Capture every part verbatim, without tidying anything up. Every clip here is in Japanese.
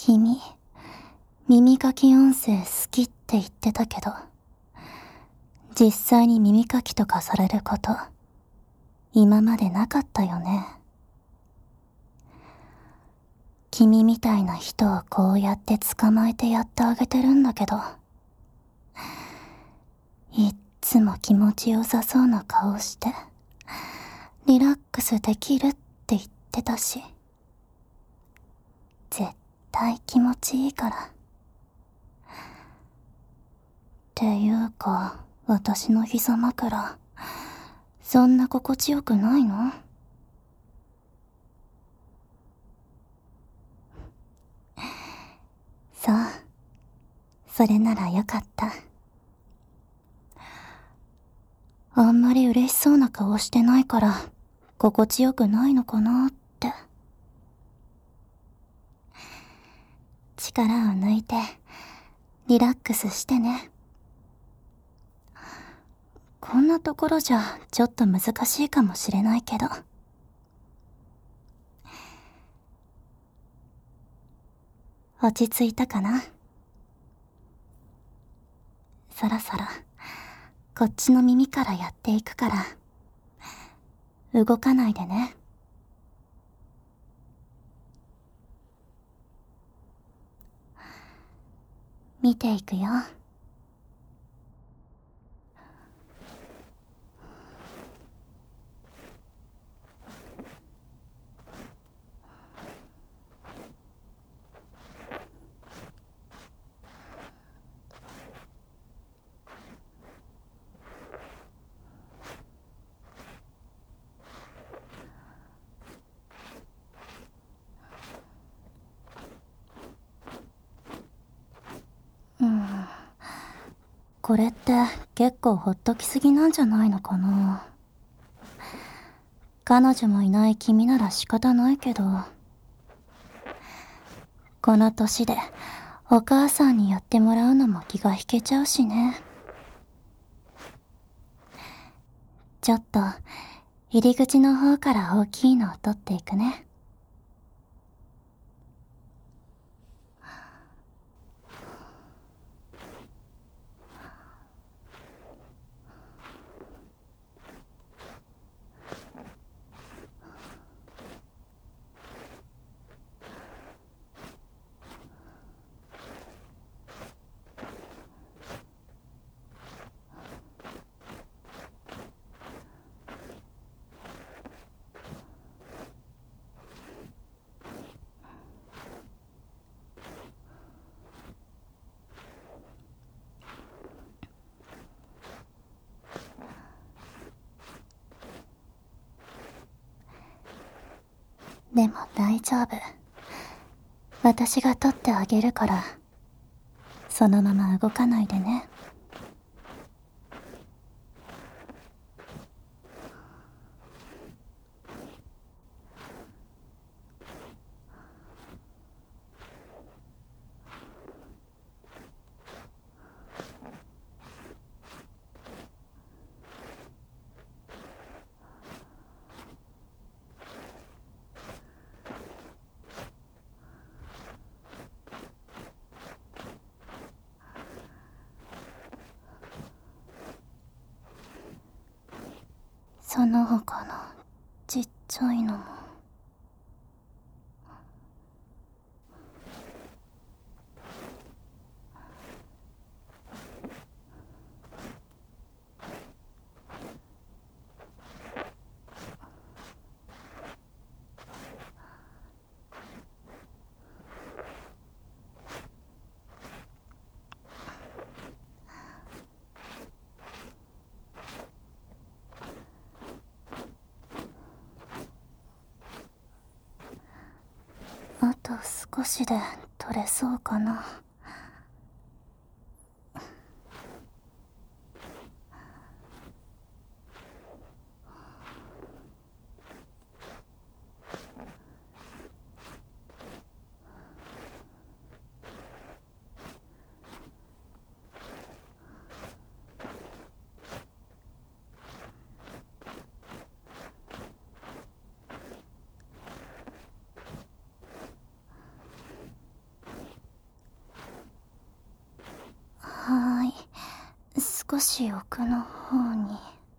君、耳かき音声好きって言ってたけど、実際に耳かきとかされること、今までなかったよね。君みたいな人をこうやって捕まえてやってあげてるんだけど、いっつも気持ちよさそうな顔して、リラックスできるって言ってたし、絶対気持ちいいから。っていうか、私の膝枕、そんな心地よくないの？そう、それならよかった。あんまり嬉しそうな顔してないから、心地よくないのかなって。力を抜いて、リラックスしてね。こんなところじゃ、ちょっと難しいかもしれないけど。落ち着いたかな？そろそろ、こっちの耳からやっていくから、動かないでね。見ていくよ。うん。これって結構ほっときすぎなんじゃないのかな。彼女もいない君なら仕方ないけど、この年でお母さんにやってもらうのも気が引けちゃうしね。ちょっと入り口の方から大きいのを取っていくね。でも大丈夫。私が取ってあげるから、そのまま動かないでね。その他のちっちゃいのも。あと少しで取れそうかな。 少し奥の方に。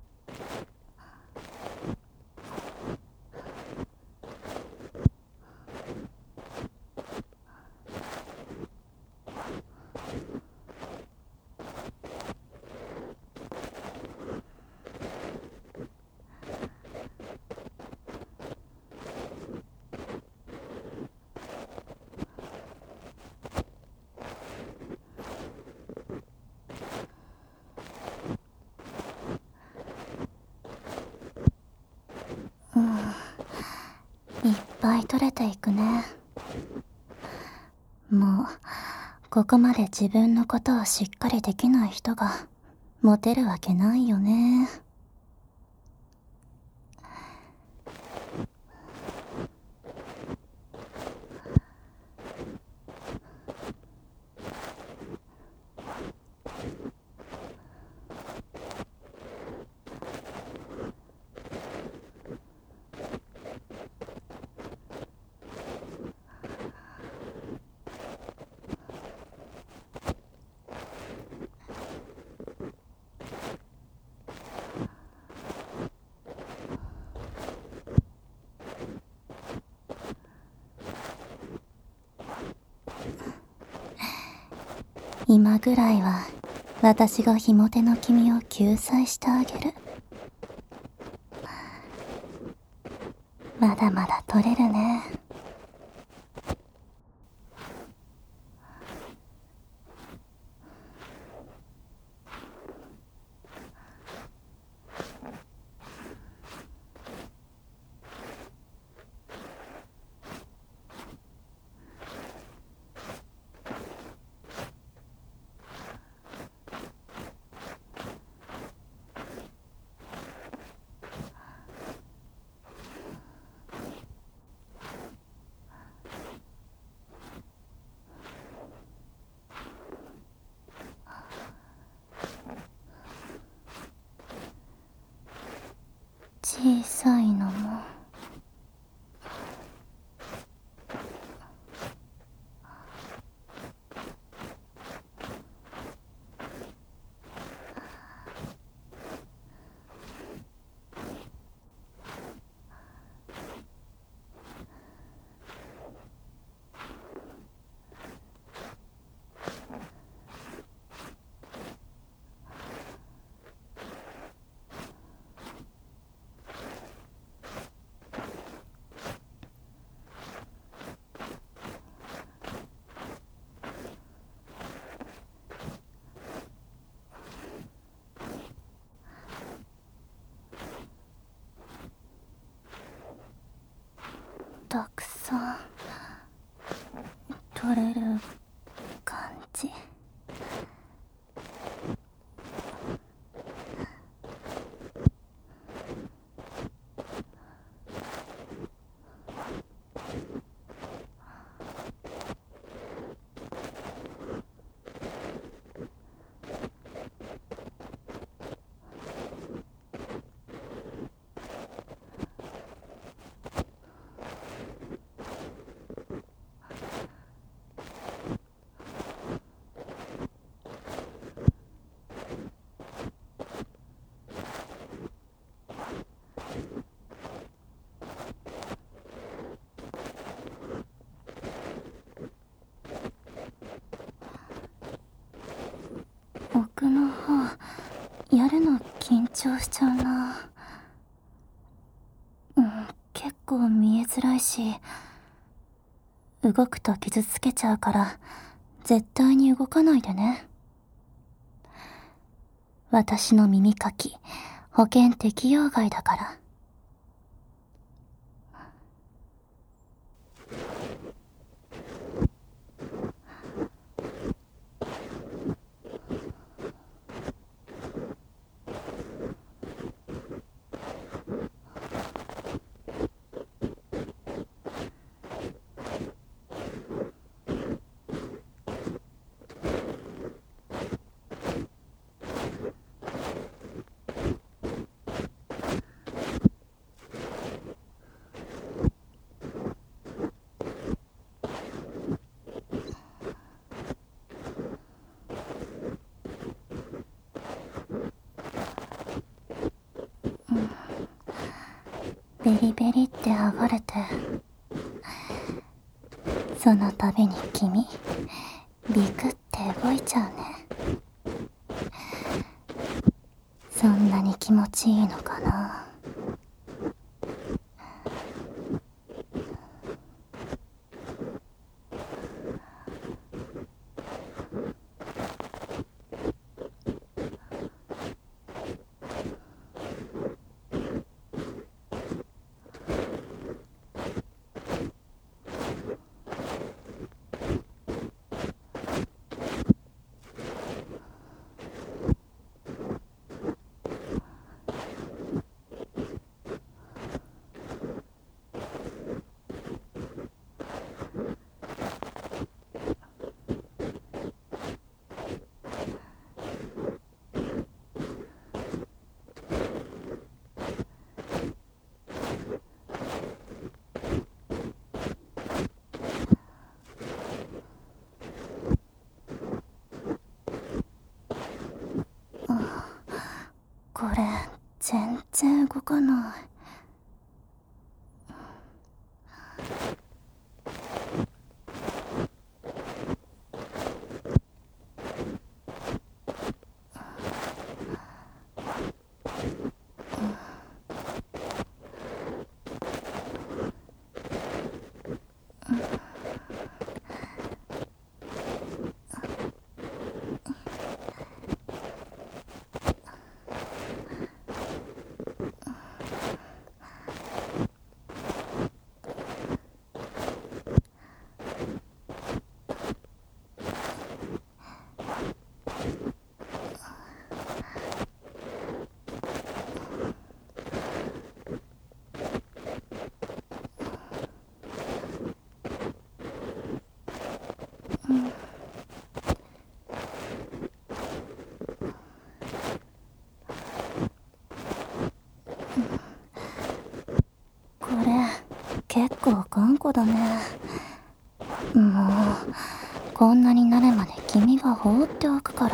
うん、いっぱい取れていくね。もうここまで自分のことをしっかりできない人がモテるわけないよね。今ぐらいは私がひも手の君を救済してあげる。まだまだ取れるね。小さいのもたくさん取れる感じ。奥の方やるの緊張しちゃうな。うん、結構見えづらいし動くと傷つけちゃうから絶対に動かないでね。私の耳かき保険適用外だから。 ベリベリって剥がれて、その度に君ビクって動いちゃうね。そんなに気持ちいいのかな。これ全然動かない。これ結構頑固だね。もうこんなになるまで君が放っておくから。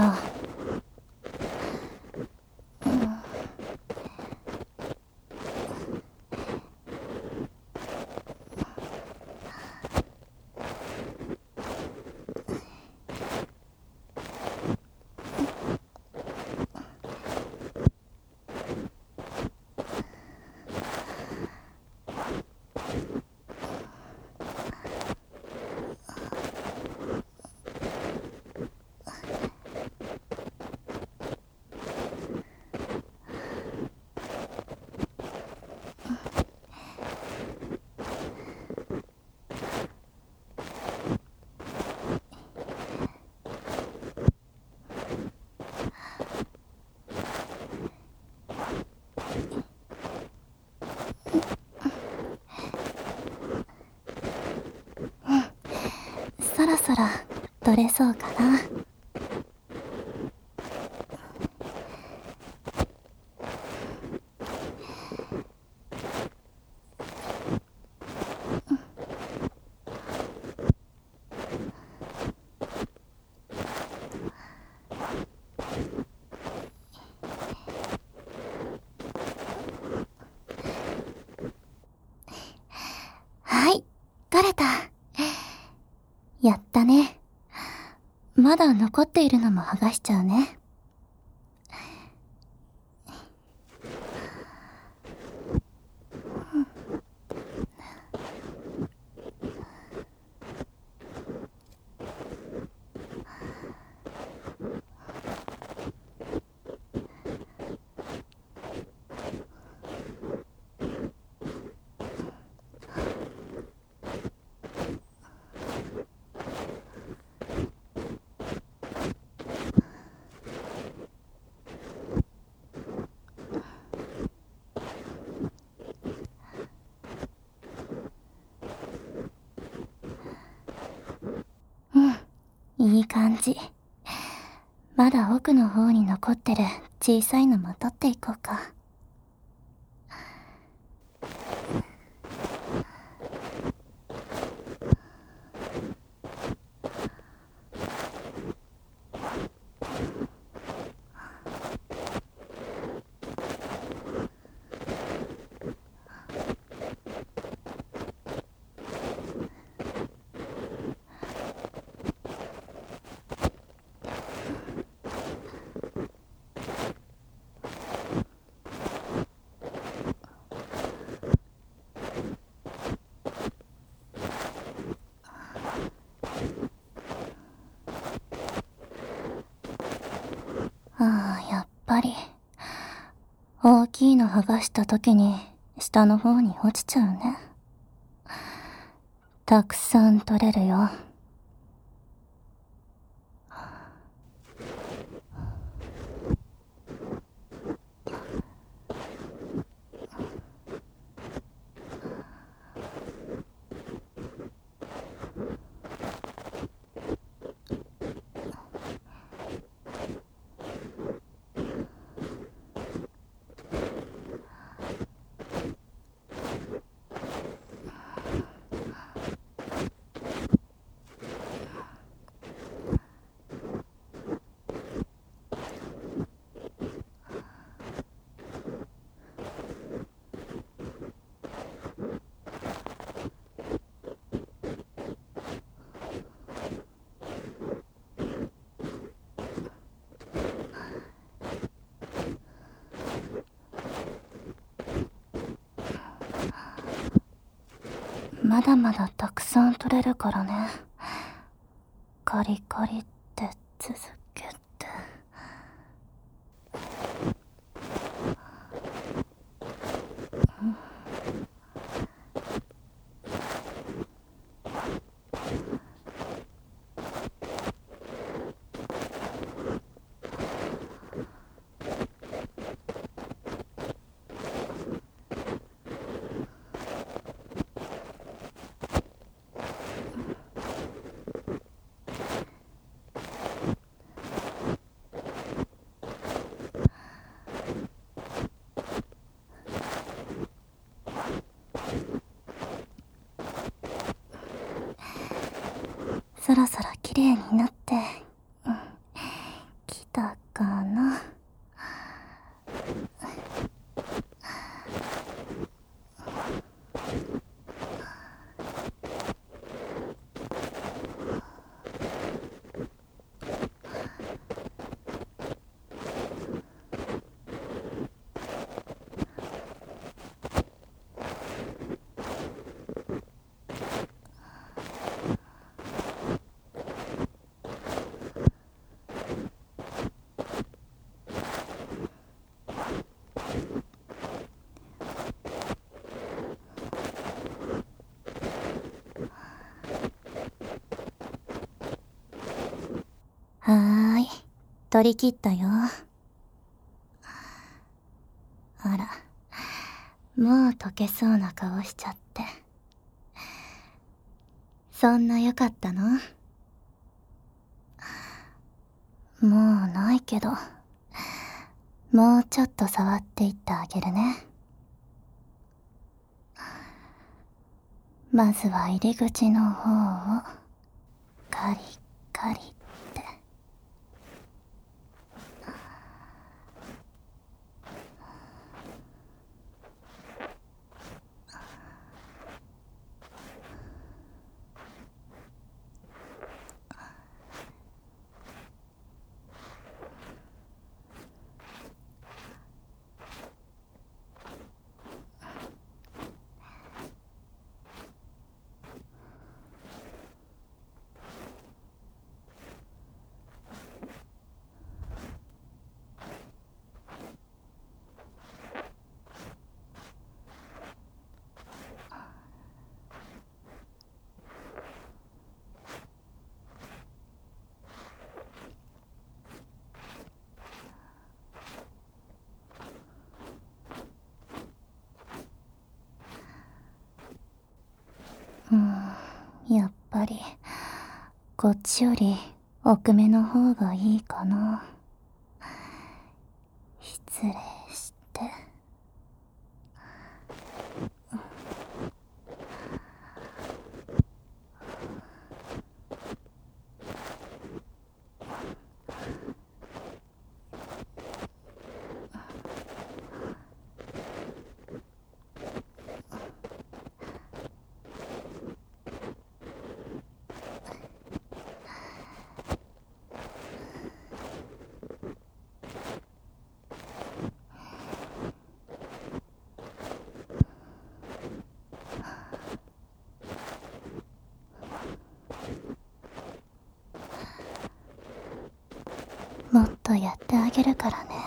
そろそろ取れそうかな。はい、取れた。やったね。まだ残っているのも剥がしちゃうね。うん、いい感じ。まだ奥の方に残ってる小さいのも取っていこうか。 ああ、やっぱり。大きいの剥がした時に下の方に落ちちゃうね。たくさん取れるよ。まだまだたくさん取れるからね。カリカリって続けて。そろそろ綺麗になって、うん、きたかな。はーい、取り切ったよ。あら、もう溶けそうな顔しちゃって。そんな良かったの？もうないけど、もうちょっと触っていってあげるね。まずは入り口の方をカリカリって。うん、やっぱりこっちより奥目の方がいいかな。失礼して。 あげるからね。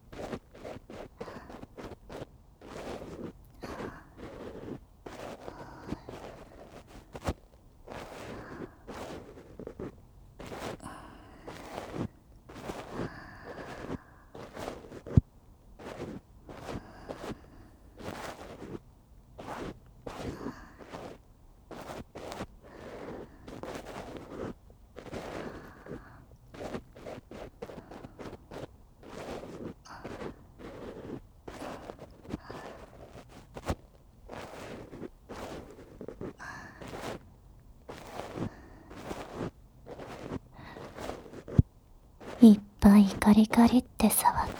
いっぱいカリカリって触って。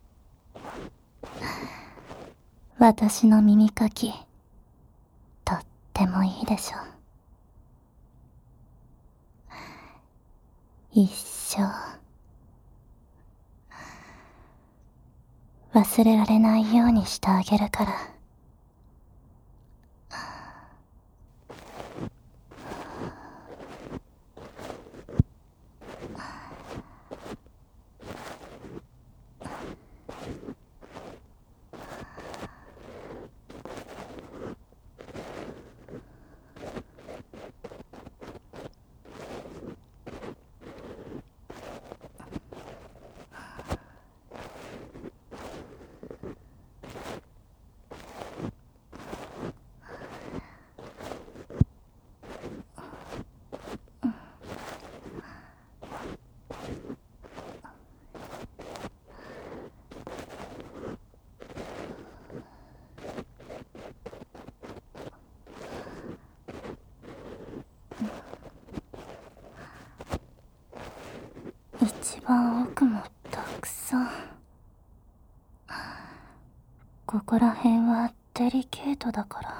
私の耳かき、とってもいいでしょ。一生、忘れられないようにしてあげるから。一番奥もたくさん。ここら辺はデリケートだから。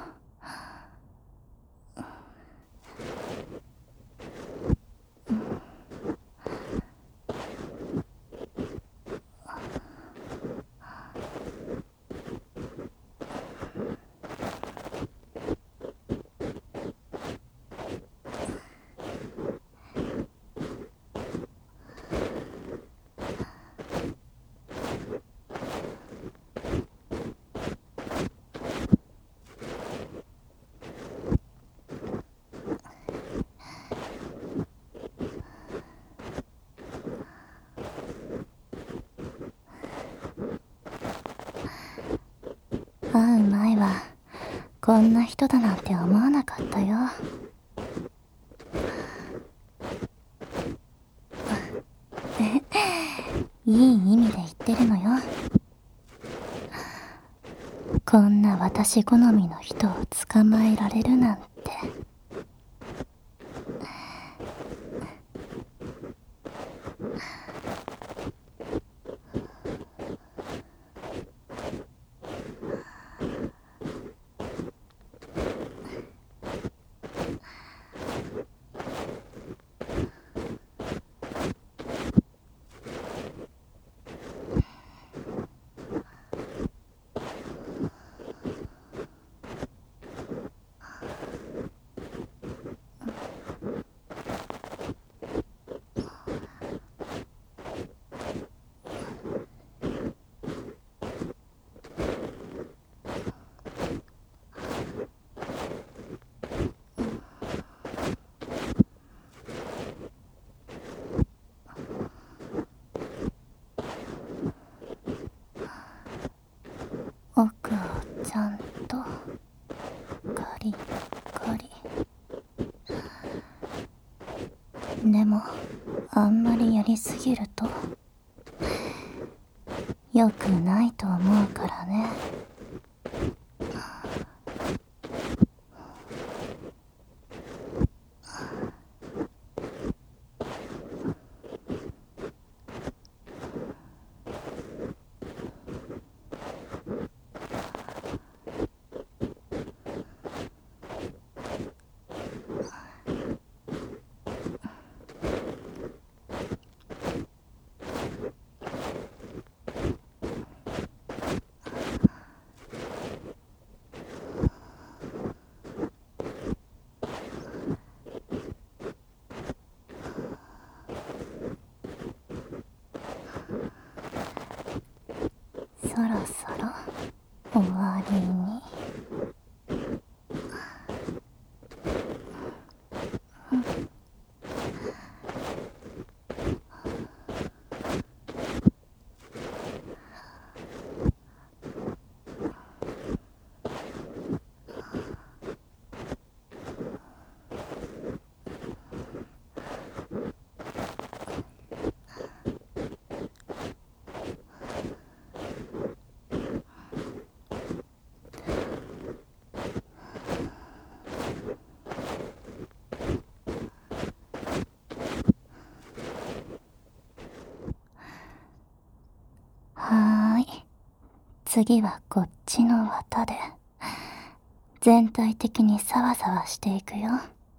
会う前はこんな人だなんて思わなかったよ。いい意味で言ってるのよ。こんな私好みの人を捕まえられるなんて。奥をちゃんとカリカリ。でもあんまりやりすぎると良くないと思うからね。 そろそろ終わりに。はーい。次はこっちの綿で、全体的にサワサワしていくよ。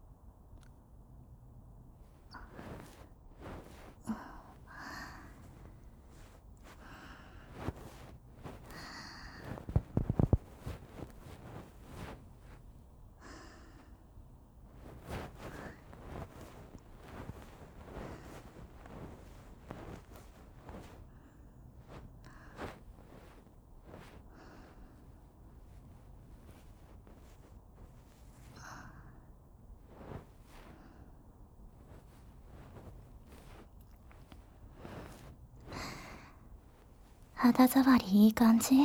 肌触りいい感じ？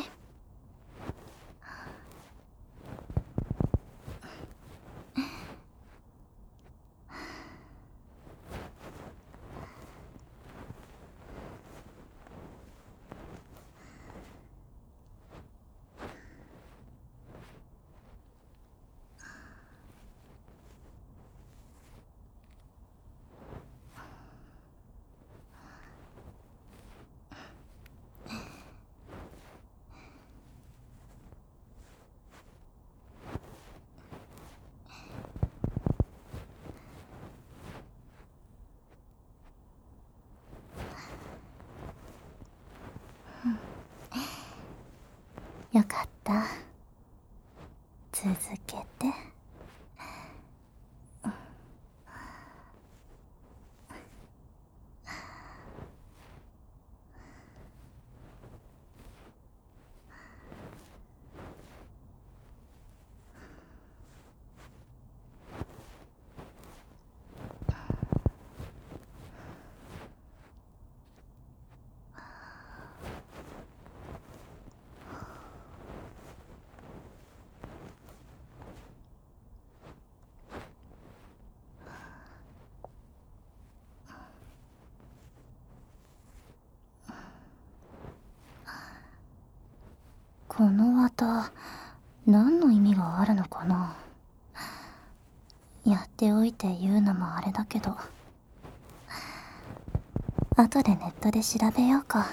よかった。続けて。この綿、何の意味があるのかな？やっておいて言うのもあれだけど、後でネットで調べようか。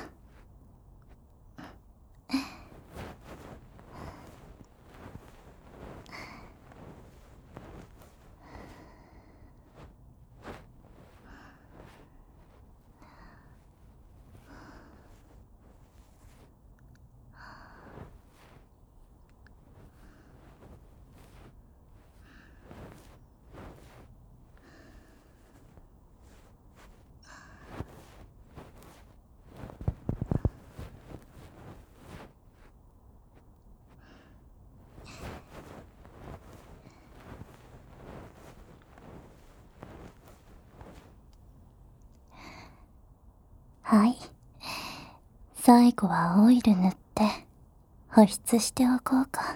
はい。最後はオイル塗って保湿しておこうか。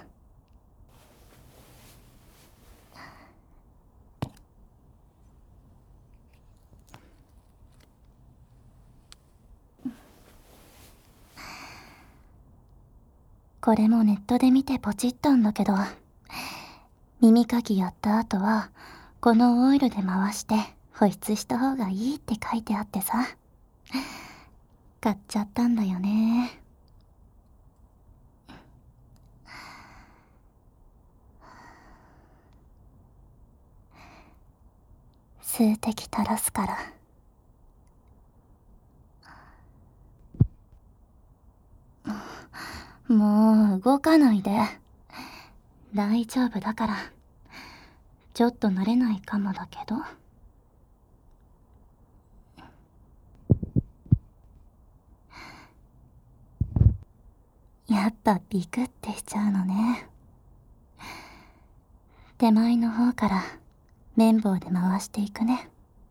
これもネットで見てポチったんだけど、耳かきやった後はこのオイルで回して保湿した方がいいって書いてあってさ、買っちゃったんだよね。数滴垂らすから。もう動かないで。大丈夫だから。ちょっと慣れないかもだけど。 やっぱビクってしちゃうのね。手前の方から綿棒で回していくね。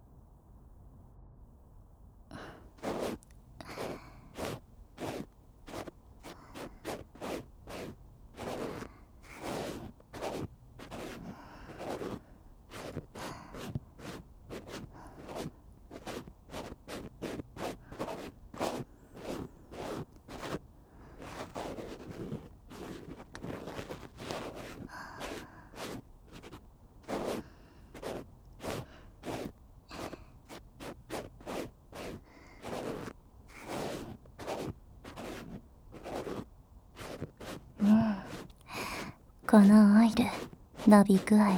うん、このオイル伸び具合がいい。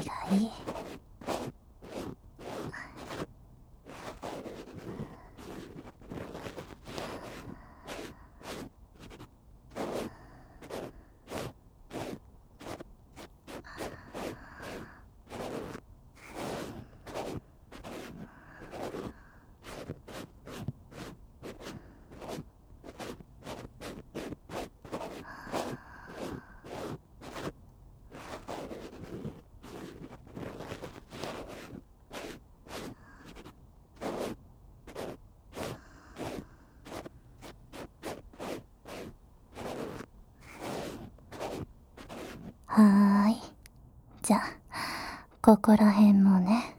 はーい。じゃあ、ここら辺もね。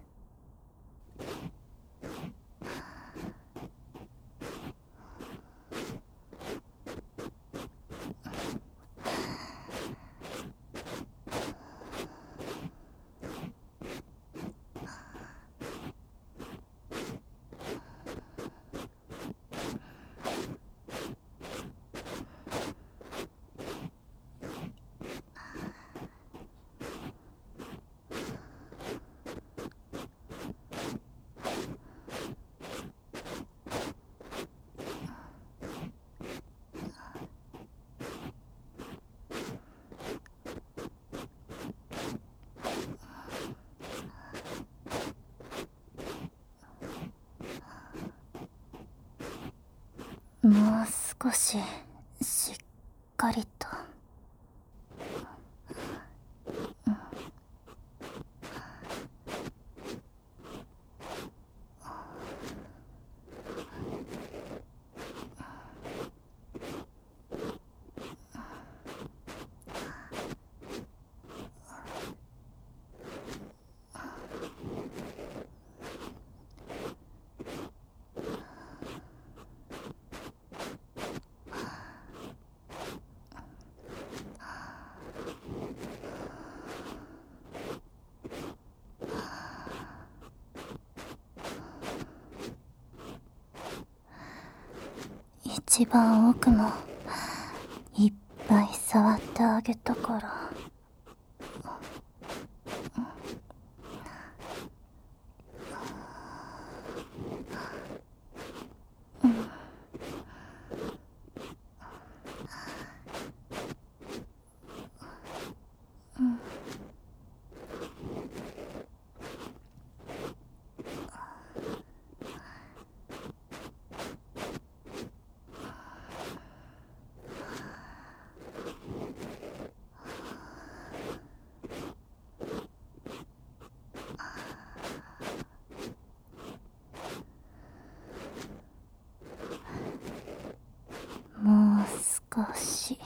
もう少ししっかりと。一番奥もいっぱい触ってあげたから。もう少し。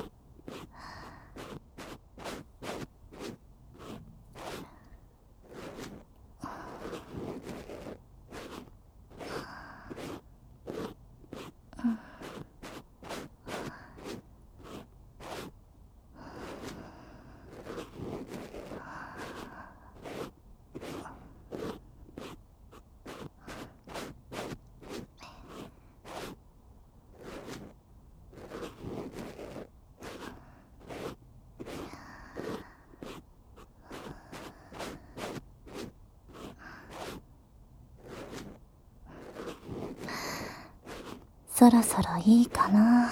そろそろいいかな。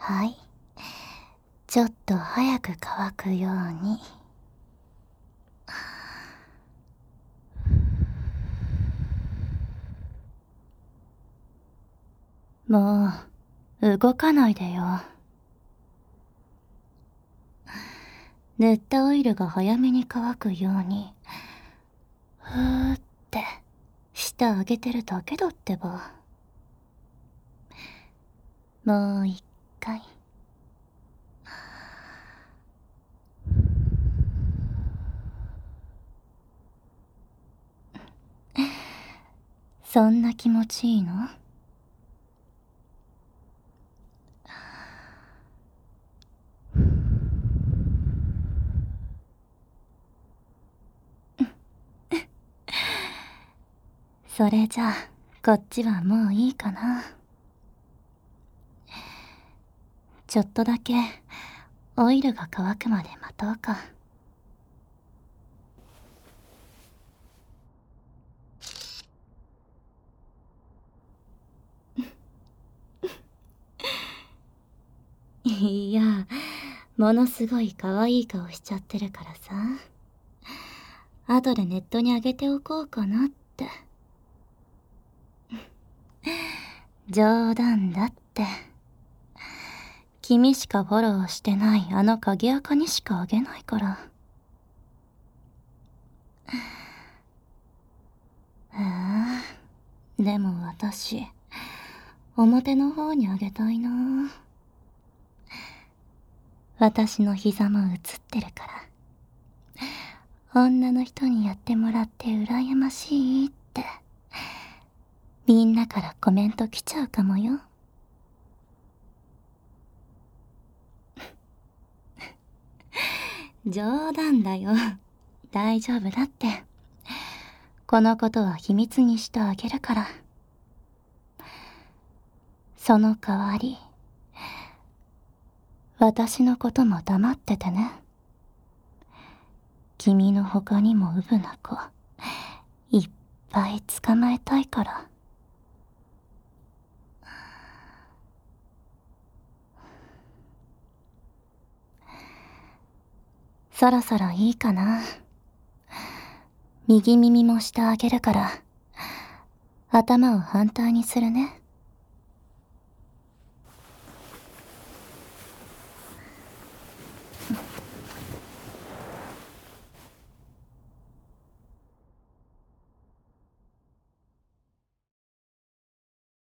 はい。ちょっと早く乾くように。もう、動かないでよ。塗ったオイルが早めに乾くように、ふーって、舌上げてるだけだってば。もう一回。そんな気持ちいいの？それじゃあ、こっちはもういいかな。ちょっとだけ、オイルが乾くまで待とうか。いや、ものすごい可愛い顔しちゃってるからさ。後でネットに上げておこうかなって。冗談だって。君しかフォローしてないあの鍵垢にしかあげないから。へえ、でも私、表の方にあげたいな。私の膝も映ってるから。女の人にやってもらって羨ましいって、みんなからコメント来ちゃうかもよ。冗談だよ。大丈夫だって。このことは秘密にしてあげるから。その代わり、私のことも黙っててね。君の他にもウブな子、いっぱい捕まえたいから。そろそろいいかな。右耳もしてあげるから、頭を反対にするね。